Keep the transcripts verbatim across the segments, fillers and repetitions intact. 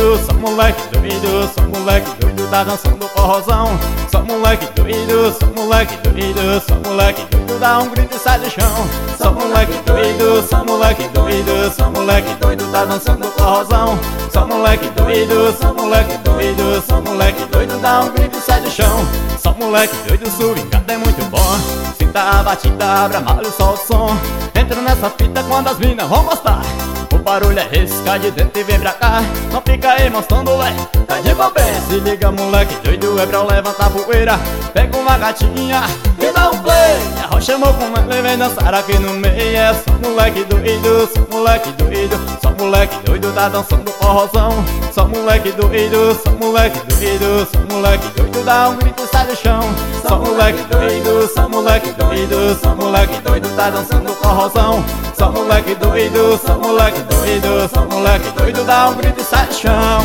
doido, só moleque doido, só moleque doido, tá dançando forrozão. Só moleque doido, só moleque doido, só moleque doido, dá um grito e sai do chão. Só moleque doido, só moleque doido, só moleque doido, tá dançando forrozão. Só moleque doido, só moleque doido, só moleque doido, dá um grito e sai do chão. Só moleque doido, swingado é muito bom. Sinta a batida, abra malho, solta o som. Entra nessa fita quando as minas vão gostar. O barulho é esse, cai de dentro e vem pra cá. Não fica aí mostrando, ué, tá de bobeira. Se liga moleque doido, é pra levantar a poeira. Pega uma gatinha e dá um play. A rocha chamou com ela e vem dançar aqui no meio. É só moleque doido, só moleque doido, só moleque doido, tá dançando forrozão. Só moleque doido, só moleque doido, só moleque doido, dá um grito e sai do chão. Só moleque doido, só moleque doido, só moleque doido, tá dançando forrozão. Só moleque doido, só moleque doido, só moleque doido, dá um grito e sai do chão.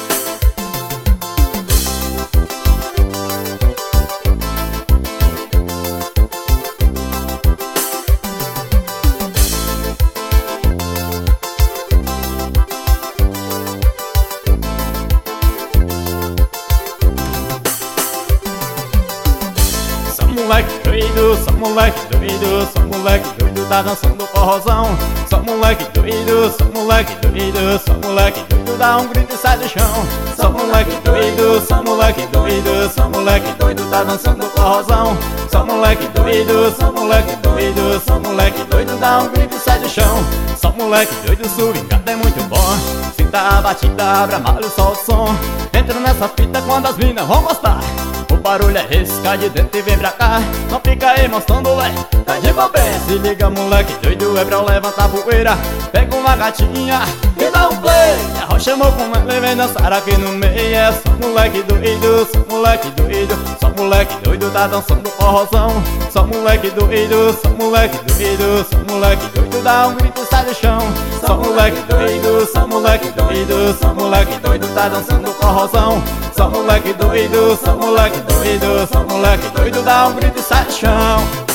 Moleque doido, só moleque doido, só moleque doido, tá dançando forrozão. Só moleque doido, só moleque doido, só moleque doido, dá um grito e sai do chão. Só moleque doido, só moleque doido, só moleque doido, tá dançando forrozão. Só moleque doido, só moleque doido, só moleque doido, dá um grito e sai do chão. Só moleque doido, swingado é muito bom. Sinta a batida, abra malho, solta o som. Entra nessa fita quando as minas vão gostar. O barulho é esse, cai de dentro e vem pra cá. Não fica aí mostrando, ué, tá de bobeira. Se liga moleque doido, é pra levantar a poeira. Pega uma gatinha e dá um play. A rocha chamou com ela e vem dançar aqui no meio. É só moleque doido, só moleque doido, só moleque doido, tá dançando forrozão. Só moleque doido, só moleque doido, só moleque doido, dá um grito e sai do chão. Só moleque doido, só moleque doido, só moleque doido, tá dançando forrozão. Só moleque doido, só moleque doido, só moleque doido, dá um grito e sai do chão.